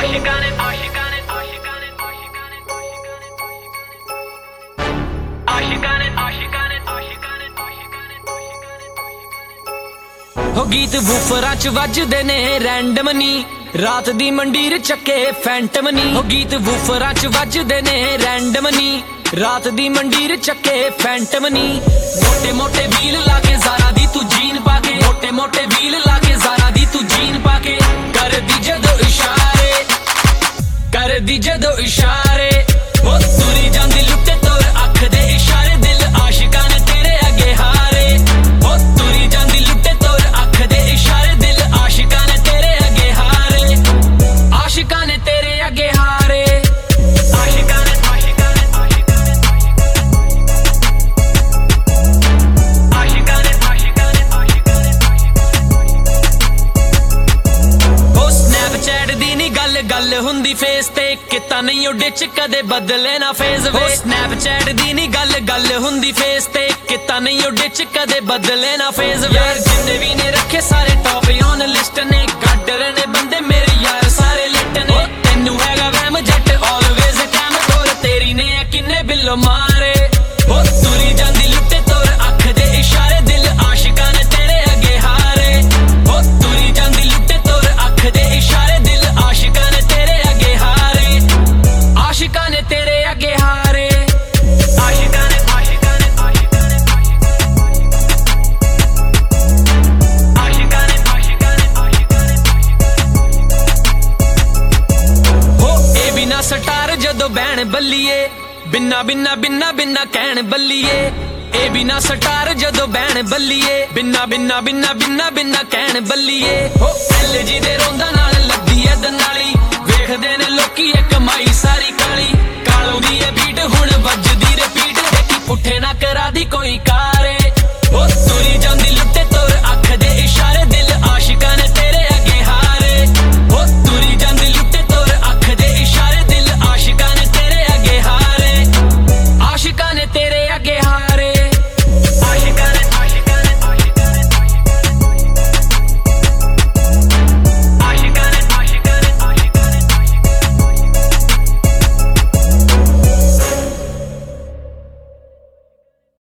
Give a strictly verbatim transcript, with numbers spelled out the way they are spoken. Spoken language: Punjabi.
ਆਸ਼ਿਕਾਨੇ ਆਸ਼ਿਕਾਨੇ ਆਸ਼ਿਕਾਨੇ ਆਸ਼ਿਕਾਨੇ ਆਸ਼ਿਕਾਨੇ ਆਸ਼ਿਕਾਨੇ ਆਸ਼ਿਕਾਨੇ ਹੋ ਗੀਤ ਵੂਫਰਾਂ ਚ ਵੱਜਦੇ ਨੇ ਰੈਂਡਮ ਨੀ ਰਾਤ ਦੀ ਮੰਡੀਰ ਚੱਕੇ ਫੈਂਟਮ ਨੀ ਹੋ ਗੀਤ ਵੂਫਰਾਂ ਚ ਵੱਜਦੇ ਨੇ ਰੈਂਡਮ ਨੀ ਰਾਤ ਦੀ ਮੰਡੀਰ ਚੱਕੇ ਫੈਂਟਮ ਨੀ ਮੋਟੇ ਮੋਟੇ ਵੀਲ ਲਾ ਕੇ ਜ਼ਾਰਾ ਦੀ ਤੂੰ ਜੀਨ ਪਾ ਕੇ ਮੋਟੇ ਮੋਟੇ ਵੀਲ ਲਾ ਕੇ ਜ਼ਾਰਾ ਦੀ ਤੂੰ ਜੀਨ ਪਾ ਕੇ ਕਰਦੀ ਜਦੋਂ ਇਸ਼ਾਰੇ ਕਰਦੀ ਜਦੋਂ ਇਸ਼ਾਰੇ ਉਹ ਤੁਰੀ ਜਾਂਦੀ ਲੁੱਟੇ ਤੋਰ ਅੱਖ ਦੇ ਇਸ਼ਾਰੇ ਦਿਲ ਆਸ਼ਿਕਾਂ ਨੇ ਤੇਰੇ ਅੱਗੇ ਹਾਰੇ ਉਹ ਤੁਰੀ ਜਾਂਦੀ ਲੁੱਟੇ ਤੋਰ ਅੱਖ ਦੇ ਇਸ਼ਾਰੇ ਦਿਲ ਆਸ਼ਿਕਾਂ ਨੇ ਤੇਰੇ ਅੱਗੇ ਹਾਰੇ ਆਸ਼ਿਕਾਂ ਨੇ ਤੇਰੇ ਅੱਗੇ ਹਾਰੇ ਆਸ਼ਿਕਾਨੇ ਆਸ਼ਿਕਾਨੇ ਆਸ਼ਿਕਾਨੇ ਆਸ਼ਿਕਾਨੇ ਆਸ਼ਿਕਾਨੇ ਆਸ਼ਿਕਾਨੇ ਉਹ ਸਨੈਪਚੈਟ ਦੀ ਨੀ ਗੱਲ ਗੱਲ ਹੁੰਦੀ ਫੇਸ ਤੇ ਕਿਤਾ ਨਹੀਂ ਉਹ ਡਿਚ ਕਦੇ ਬਦਲੇ ਨਾ ਫੇਸ ਵੇ ਸਨੈਪਚੈਟ ਦੀ ਨੀ ਗੱਲ ਗੱਲ ਹੁੰਦੀ ਫੇਸ ਤੇ ਕਿਤਾ ਨਹੀਂ ਉਹ ਡਿਚ ਕਦੇ ਬਦਲੇ ਨਾ ਫੇਸ ਵੇ ਯਾਰ ਜਿੰਨੇ ਵੀ ਨੇ ਰੱਖੇ ਸਾਰੇ ਟੌਪ ਔਨ ਲਿਸਟ ਨੇ ਗਾਡਰ ਨੇ ਬੰਦੇ ਮੇਰੇ ਯਾਰ ਸਾਰੇ ਲਿਟ ਨੇ ਤੈਨੂੰ ਹੈਗਾ ਵਹਿਮ ਜੱਟ ਆਲਵੇਜ਼ ਕੈਮ ਤੋਰ ਤੇਰੀ ਨੇ ਕਿੰਨੇ ਬਿੱਲੋ ਮਾਰੇ ਉਹ ਤੁਰੀ ਜਾਂਦੀ ਲੁੱਟੇ ਤੋਰ ਅੱਖ ਦੇ ਇਸ਼ਾਰੇ ਦਿਲ ਆਸ਼ਿਕਾਂ ਨੇ ਤੇਰੇ ਅੱਗੇ ਹਾਰੇ ਉਹ ਤੁਰੀ ਜਾਂਦੀ ਲੁੱਟੇ ਤੋਰ ਅੱਖ ਦੇ ਇਸ਼ਾਰੇ ਦਿਲ ਆਸ਼ਿਕਾਂ ਨੇ ਤੇਰੇ ਅੱਗੇ ਹਾਰੇ ਆਸ਼ਿਕਾਂ ਨੇ ਤੇਰੇ ਅੱਗੇ ਹਾਰੇ ਆਸ਼ਿਕਾਨੇ ਆਸ਼ਿਕਾਨੇ ਆਸ਼ਿਕਾਨੇ ਆਸ਼ਿਕਾਨੇ ਆਸ਼ਿਕਾਨੇ ਆਸ਼ਿਕਾਨੇ ਹੋ ਇਹ ਬਿਨਾ ਸਟਾਰ ਜਦੋਂ ਬਹਿਣ ਬੱਲੀਏ ਬਿਨਾ ਬਿਨਾ ਬਿਨਾ ਬਿਨਾ ਕਹਿਣ ਬੱਲੀਏ ਇਹ ਬਿਨਾ ਸਟਾਰ ਜਦੋਂ ਬਹਿਣ ਬੱਲੀਏ ਬਿਨਾ ਬਿਨਾ ਬਿਨਾ ਬਿਨਾ ਬਿਨਾ ਕਹਿਣ ਬੱਲੀਏ ਹੋ ਐਲ ਜੀ ਦੇ ਰੋਂਦਾ ਨਾ